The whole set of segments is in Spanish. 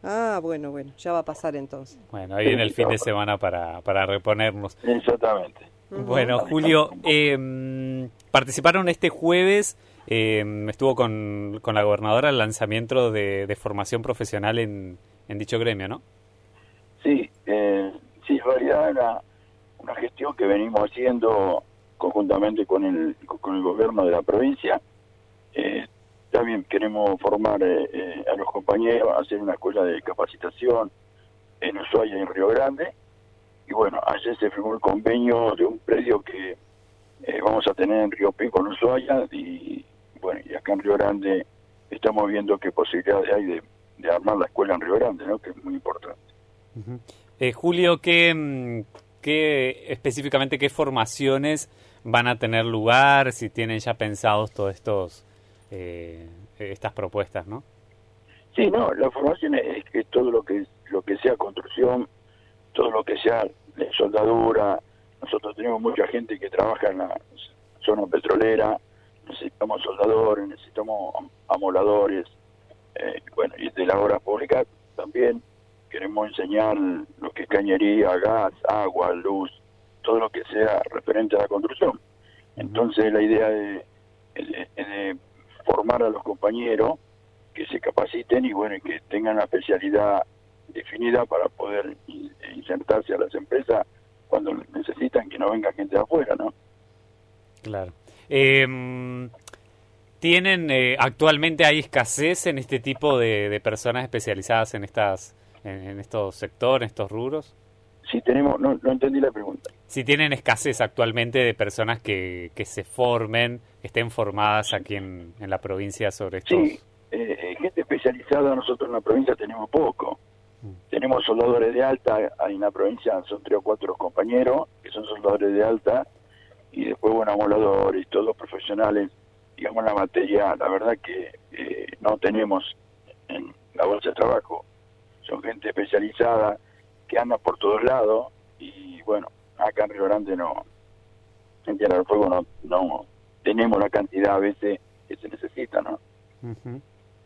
Ah, bueno, ya va a pasar entonces. Bueno, ahí en el fin de semana para reponernos. Exactamente. Bueno, Julio, participaron este jueves, estuvo con la gobernadora el lanzamiento de formación profesional en dicho gremio, ¿no? Sí, sí, en realidad era una gestión que venimos haciendo conjuntamente con el gobierno de la provincia. También queremos formar a los compañeros, hacer una escuela de capacitación en Ushuaia y en Río Grande. Y bueno, ayer se firmó el convenio de un predio que vamos a tener en Río Pico, en Ushuaia, y bueno, y acá en Río Grande estamos viendo qué posibilidades hay de armar la escuela en Río Grande, ¿no? Que es muy importante. Uh-huh. Julio, específicamente qué formaciones van a tener lugar, si tienen ya pensados todos estas propuestas, ¿no? Sí, no, la formación es que todo lo que sea construcción, todo lo que sea soldadura. Nosotros tenemos mucha gente que trabaja en la zona petrolera, necesitamos soldadores, necesitamos amoladores, bueno, y de la obra pública también queremos enseñar lo que es cañería, gas, agua, luz, todo lo que sea referente a la construcción. Entonces la idea de formar a los compañeros que se capaciten y bueno, que tengan una especialidad definida para poder insertarse a las empresas cuando necesitan, que no venga gente de afuera, ¿no? Claro. ¿Tienen actualmente hay escasez en este tipo de personas especializadas en estos sectores, estos rubros? Sí, tenemos, no entendí la pregunta. Si tienen escasez actualmente de personas que se formen, que estén formadas aquí en la provincia sobre estos... Sí, gente especializada nosotros en la provincia tenemos poco. Tenemos soldadores de alta, en la provincia son 3 o 4 compañeros que son soldadores de alta, y después, bueno, amoladores, todos profesionales, digamos, la materia, la verdad que no tenemos en la bolsa de trabajo. Son gente especializada que anda por todos lados, y bueno, acá en Río Grande no, en Tierra del Fuego no tenemos la cantidad a veces que se necesita, ¿no? Uh-huh.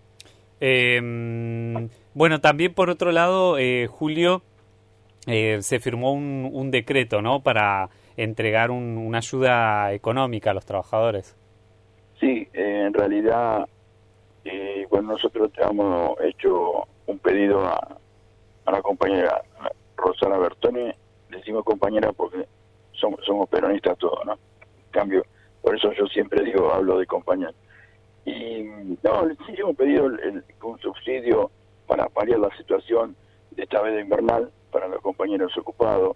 Bueno, también por otro lado, Julio, se firmó un decreto, ¿no?, para entregar una ayuda económica a los trabajadores. Sí, en realidad, bueno, nosotros hemos hecho un pedido a la compañera Rosana Bertone. Le decimos compañera porque somos peronistas todos, ¿no? En cambio, por eso yo siempre hablo de compañera. Y no, sí hemos pedido un subsidio para paliar la situación de esta veda invernal para los compañeros ocupados.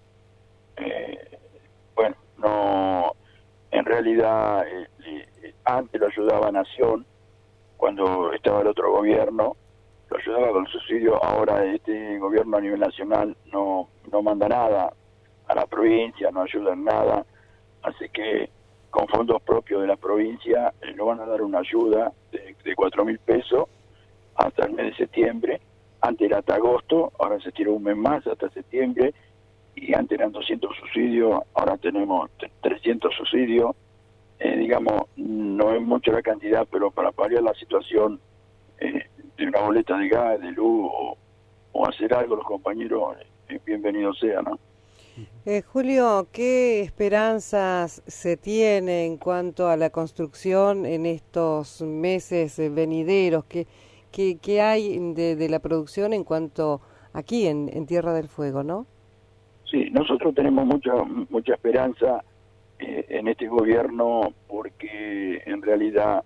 Bueno, no, en realidad antes lo ayudaba Nación, cuando estaba el otro gobierno, lo ayudaba con el subsidio. Ahora este gobierno a nivel nacional no manda nada a la provincia, no ayuda en nada, así que con fondos propios de la provincia nos van a dar una ayuda de 4.000 pesos hasta el mes de septiembre. Antes era hasta agosto, ahora se tiró un mes más hasta septiembre, y antes eran 200 subsidios, ahora tenemos 300 subsidios. Digamos, no es mucho la cantidad, pero para paliar la situación de una boleta de gas, de luz, o hacer algo, los compañeros, bienvenido sea, ¿no? Julio, ¿qué esperanzas se tiene en cuanto a la construcción en estos meses venideros? ¿Qué hay de la producción en cuanto aquí en Tierra del Fuego, no? Sí, nosotros tenemos mucha esperanza en este gobierno, porque en realidad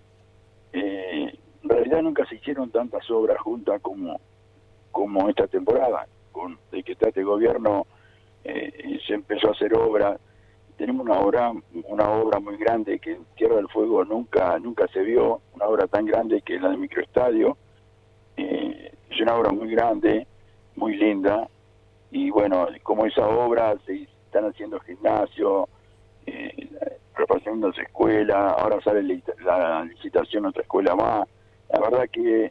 nunca se hicieron tantas obras juntas como esta temporada. De que está este gobierno se empezó a hacer obras. Tenemos una obra muy grande que en Tierra del Fuego nunca se vio, una obra tan grande que es la del microestadio. Es una obra muy grande, muy linda, y bueno, como esa obra se están haciendo gimnasio, reparacionándose escuela, ahora sale la licitación a otra escuela más. La verdad que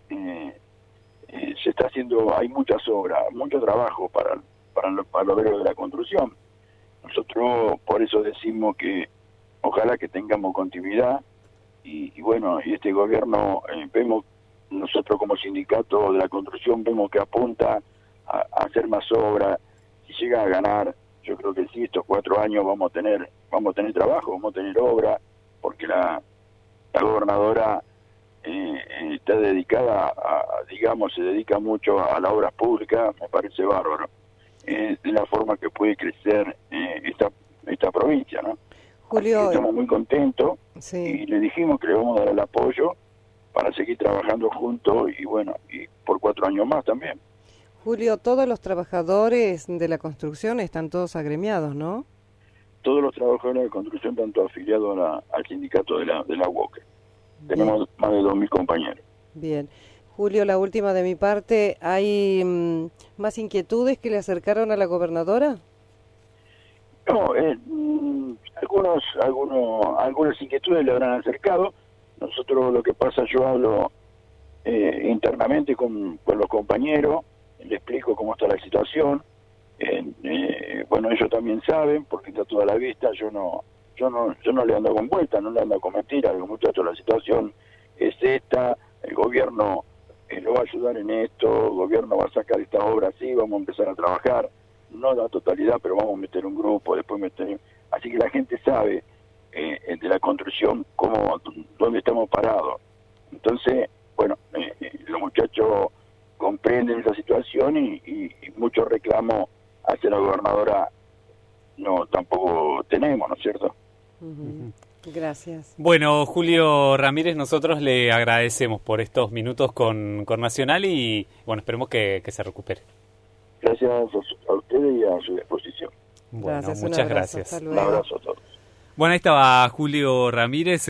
se está haciendo, hay muchas obras, mucho trabajo para los obreros de la construcción. Nosotros por eso decimos que ojalá que tengamos continuidad, y bueno, y este gobierno vemos nosotros como sindicato de la construcción vemos que apunta a hacer más obra. Si llega a ganar, yo creo que sí, estos 4 años vamos a tener trabajo, vamos a tener obra, porque la gobernadora está dedicada digamos, se dedica mucho a la obra pública. Me parece bárbaro, de la forma que puede crecer esta provincia, ¿no? Julio, estamos muy contentos, sí. Y le dijimos que le vamos a dar el apoyo para seguir trabajando juntos y bueno, y por 4 años más también. Julio, todos los trabajadores de la construcción están todos agremiados, ¿no? Todos los trabajadores de construcción están todos afiliados al sindicato de la UOCRE. Tenemos más de 2.000 compañeros. Bien. Julio, la última de mi parte, ¿hay más inquietudes que le acercaron a la gobernadora? No, algunas inquietudes le habrán acercado. Nosotros, lo que pasa, yo hablo internamente con los compañeros, le explico cómo está la situación. Bueno, ellos también saben, porque está toda la vista. Yo no le ando con vuelta, no le ando con mentiras. Digo, muchachos, la situación es esta, el gobierno lo va a ayudar en esto, el gobierno va a sacar esta obra así, vamos a empezar a trabajar, no la totalidad, pero vamos a meter un grupo, después meter... Así que la gente sabe de la construcción dónde estamos parados. Entonces, bueno, los muchachos comprenden esa situación y muchos reclamos hacia la gobernadora no tampoco tenemos, ¿no es cierto? Gracias. Bueno, Julio Ramírez, nosotros le agradecemos por estos minutos con Nacional y bueno, esperemos que se recupere. Gracias a ustedes y a su disposición. Bueno, gracias, muchas gracias. Un abrazo a todos. Bueno, ahí estaba Julio Ramírez.